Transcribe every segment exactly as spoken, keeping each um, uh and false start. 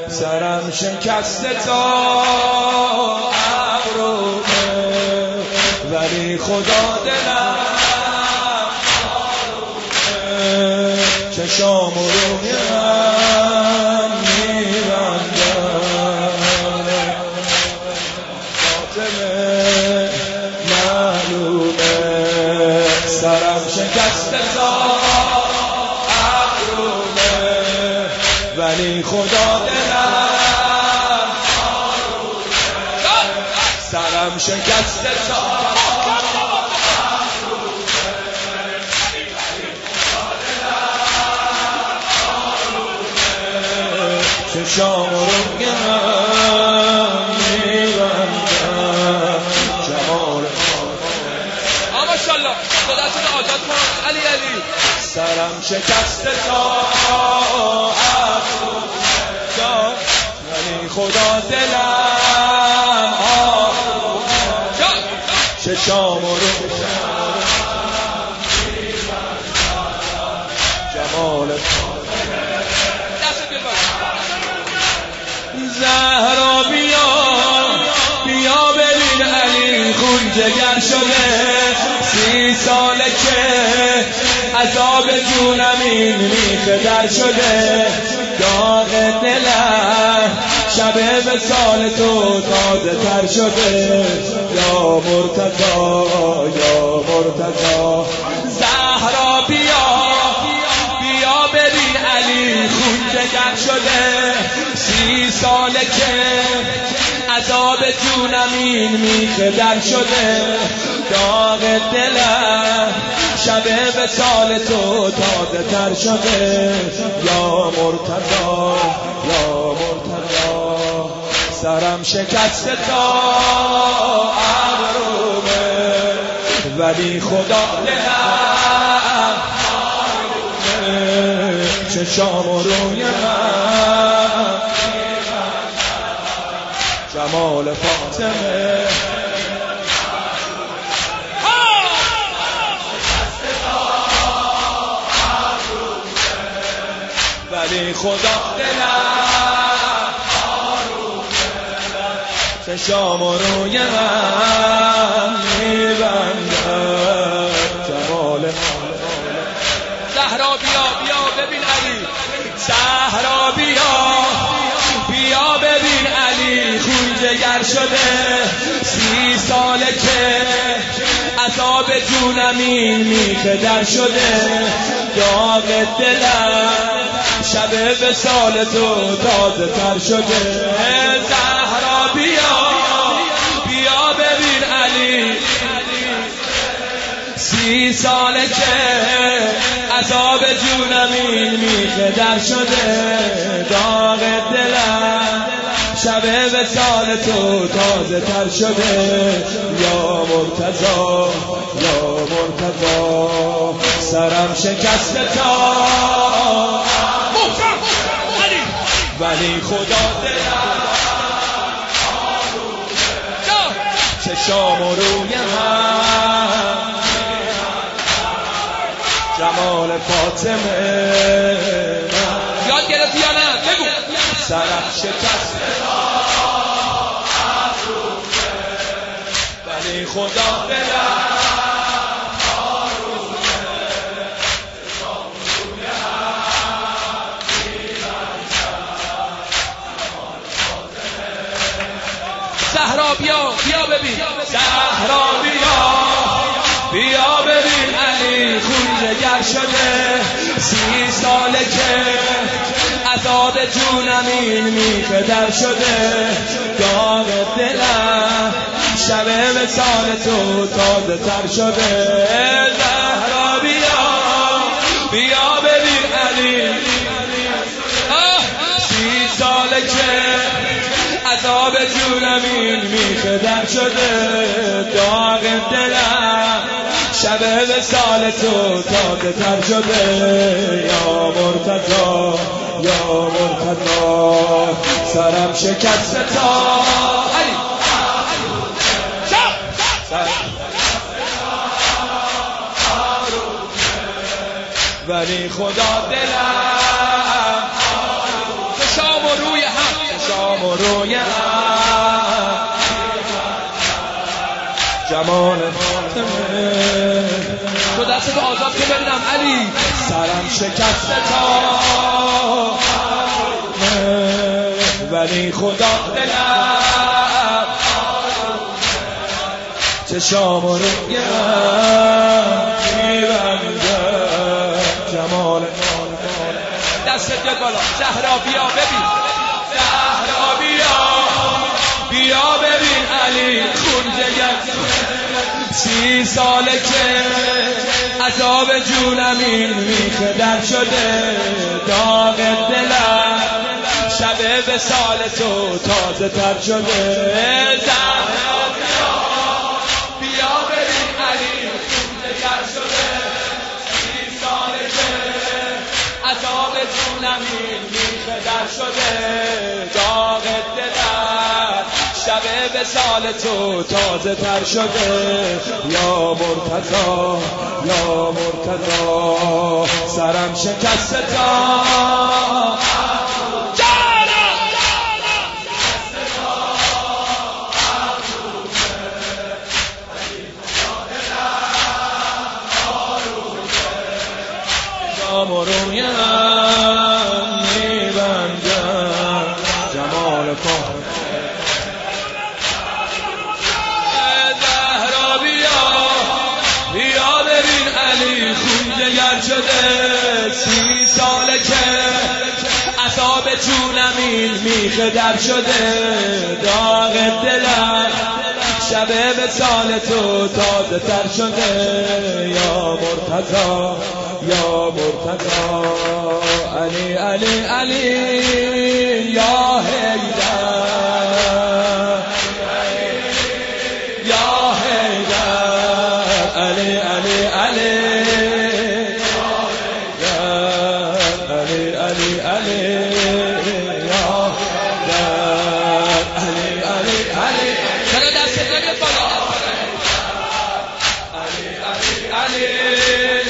سرم شکسته تا ابرومه ولی خدا دلم آرومه چشام و رویم میبندم خاتمه معلومه سرم شکسته تا ابرومه ولی خدا دلم سرم شکسته تا چشام رو گم میبندم جمال ماشاءالله خودتون آزاد کن علی علی سرم شکسته تا افروخته ولی خدا دلم آرومه چشام رو جمال زهرا بیا بیا ببین علی خون جگر شده سی ساله که عذاب جونم این میخه در شده داغ دلم شب وصال تو تازه تر شده یا مرتضی یا مرتضی زهرا بیا بیا ببین علی خون جگر شده سی ساله که عذاب جونم این میخه در شده داغ دلم شب وصال تو تازه تر شده یا مرتضی یا مرتضی سرم شکسته تا ابرومه ولی خدا دلم آرومه چشام و روی من جمال فاطمه ولی خدا دلم آرومه چشام و روی من میبندم جمال زهرا بیا بیا ببین علی زهرا بیا بیا ببین علی خون جگر شده سی ساله که عذاب جونم این میخه در شده داغ دلم شب وصال تو تازه تر شده زهرا بیا بیا ببین علی سی ساله که عذاب جونم این میخه در شده داغ دلم شب وصال تو تازه تر شده یا مرتضی یا مرتضی سرم شکسته تا ولی خدا دلم آرومه چشام و روی من جمال فاطمه یاد گرفتی یا نه بگو سرم شکسته ولی خدا دلم زهرا بیا بیا ببین زهرا بیا بیا ببین علی خون جگر شده سی ساله که عذاب جونم این میخه در شده داغ دلم شب وصال تو تازه تر شده زهرا بیا بیا ببین علی سی ساله که عذاب جونم این میخه در شده داغ دلم شب وصال تو تازه تر شده یا مرتضی یا مرتضی سرم شکسته تا ولی خدا دلم چشام و روی هم شام و رویم جمال فاطمه. تو دستتو آزاد که ببینم علی. سرم شکسته تا ولی خدا دلم چشام و رویم میبنده جمال دستت بیاد بالا. زهرا بیا ببین. زهرا بیا بیا ببین علی خون جگر سی ساله که عذاب جونم این میخه در شده داغ دلم شب به سال تو تازه تر شده. زهرا بیا بیا ببین علی خون جگر شده سی ساله که عذاب جونم این میخه در شده داغ دلم شب به سال تو تازه تر شده. یا مرتضی یا مرتضی سرم شکسته تا جام و رویم میبندم جمال فاطمه. زهرا بیا بیا ببین علی خون جگر شده سی ساله که عذاب جونم این میخه در شده داغ دلم شب به سال تو تازه تر شده. یا مرتضی یا مرتضی علی علی علی یا حیدر یا حیدر علی علی علی علی علی علی یا حیدر علی علی علی چرا دست نگه بالا. علی علی علی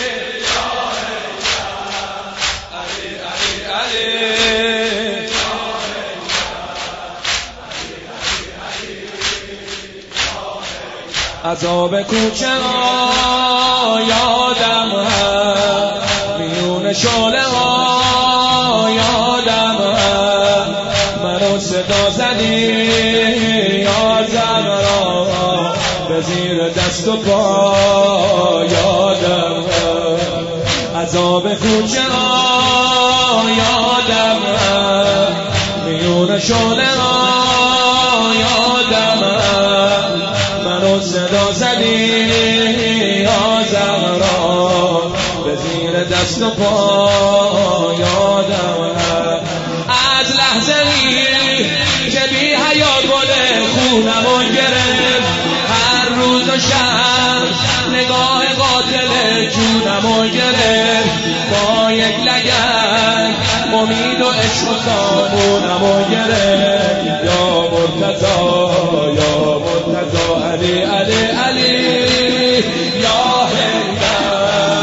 عذاب کوچه ها یادم هست میون شعله ها یادم هست منو صدا زدی یا زهرا به زیر دست و پا یادم هست عذاب کوچه ها یادم هست میون شعله ها یادم هست منو صدا زدی یا زهرا به زیر دست و پا یادم هست از لحظه ای که بی حیات گل خونمو گرفت هر روز و شب نگاه قاتل جونمو گرفت با یک لگد امید و عشق و سامونمو گرفت. یا مرتضی یا مرتضی علی علی علی یا حیدر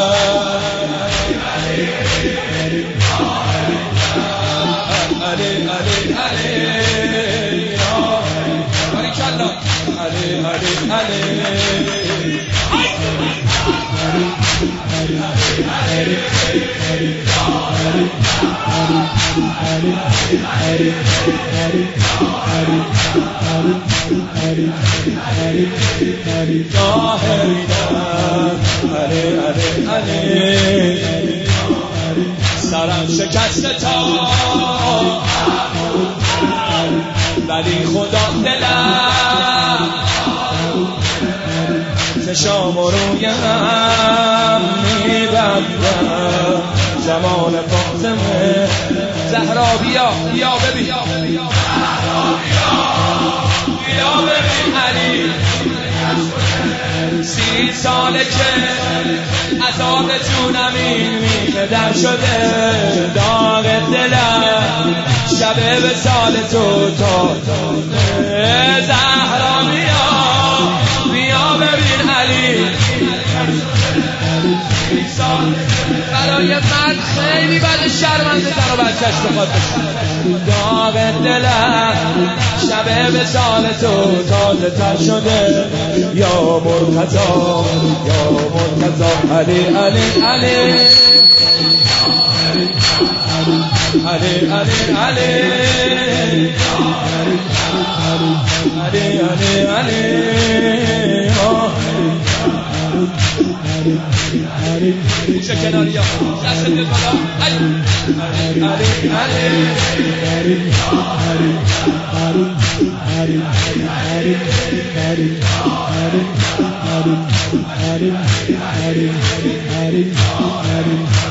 علی علی علی یا باریکالله. علی علی علی سرم شکسته تا ولی خدا دلم چشام و رویم میبندم جمال فاطمه. زهرا بیا بیا ببین. بیا ببین علی سی ساله که عذاب جونم این میخه در شده داغ دلم شب به سال تو تا زهرا بیا بیا ببین علی سی ساله برای مرد خیلی بده شرمنده زن و بچهش بخواد داغ دلم شب به سال تو تازه تر شده یا مرتضا یا مرتضا علی علی علی علی علی علی علی علی علی گوشه کناری ها دست دل بالا علی علی علی